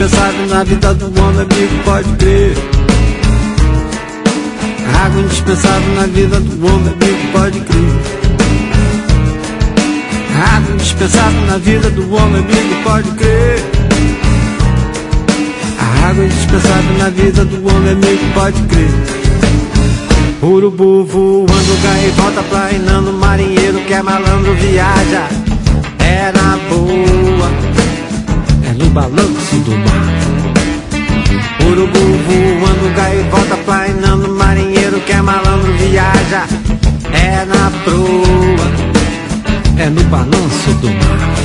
indispensável na vida do homem, amigo, pode crer. Água indispensável na vida do homem, amigo, pode crer. Água indispensável na vida do homem, amigo, pode crer. Água indispensável na vida do homem, amigo, pode crer. Urubu voando, gaivota plainando, marinheiro que é malandro viaja. É na boa, é no balanço do mar. Urubu voando, gaivota plainando, marinheiro que é malandro viaja. É na proa, é no balanço do mar.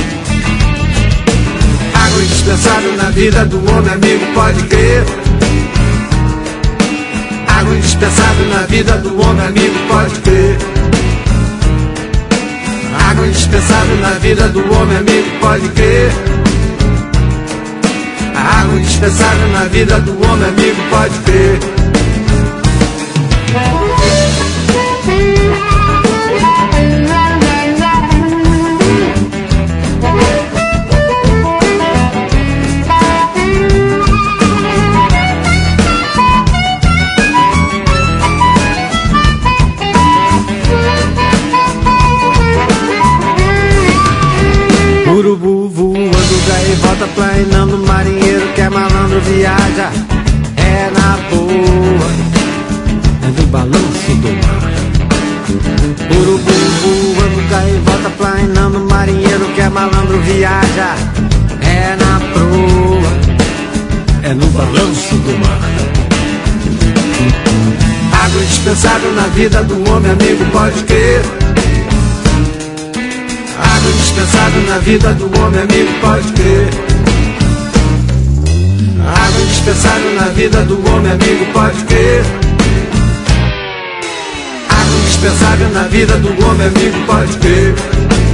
Água indispensável na vida do homem, amigo, pode crer. Água indispensável na vida do homem, amigo, pode crer. Água indispensável na vida do homem, amigo, pode crer. Água indispensável na vida do homem, amigo, pode crer. Urubu voando, gaivota plainando, marinheiro que é malandro viaja. É na boa, é no balanço do mar. Urubu voando, gaivota plainando, marinheiro que é malandro viaja. É na proa, é no balanço do mar. Água indispensável na vida do homem, amigo, pode crer. Água indispensável na vida do homem, amigo, pode crer. Água indispensável na vida do homem, amigo, pode crer. Água indispensável na vida do homem, amigo, pode crer.